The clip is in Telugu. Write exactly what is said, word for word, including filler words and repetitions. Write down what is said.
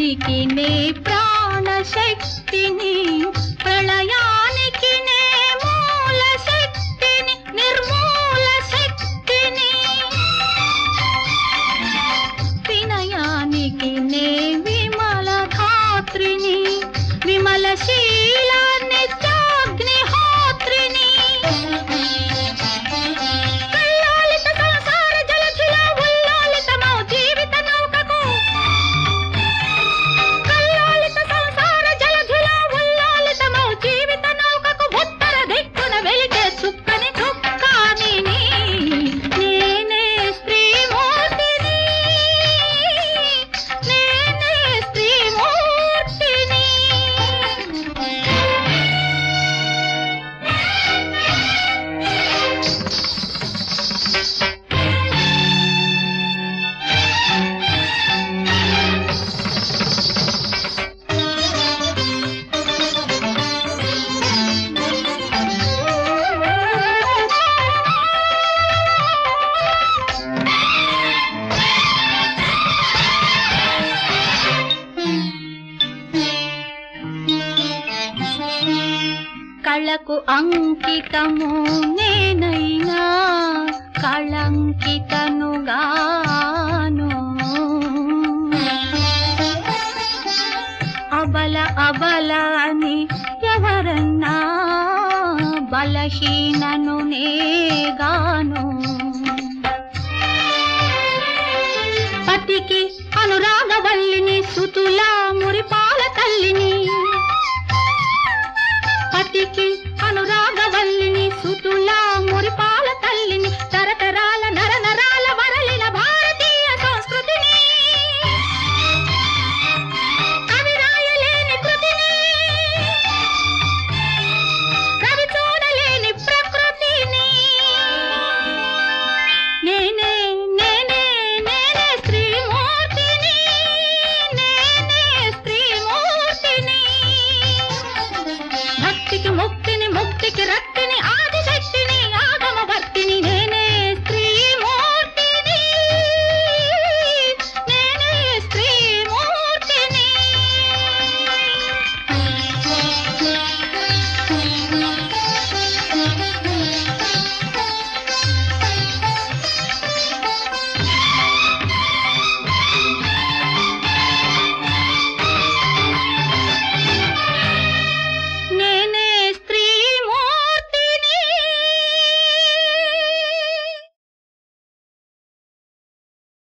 ప్రళయానికి నే ప్రాణశక్తిని, ప్రళయానికి నే మూల శక్తిని, నిర్మూల శక్తిని, వినయానికి నే విమల ధాత్రిని, విమలశీల నిత్యాగ్నిహోత్రిని, కల్లాలిత సంసార జలధిలో ఉల్లాలితమౌ జీవిత నౌకకు, కల్లాలిత సంసార జలధిలో ఉల్లాలితమౌ జీవిత నౌకకు ఉత్తర దిక్కున వెలిగే చుక్కని చుక్కానిని, నేనే స్త్రీమూర్తిని, నేనే స్త్రీమూర్తిని. కళకు అంకితము నేనైనా కళంకితనుగాను, అబల అబల అని ఎవరన్నా బలహీనను నేగా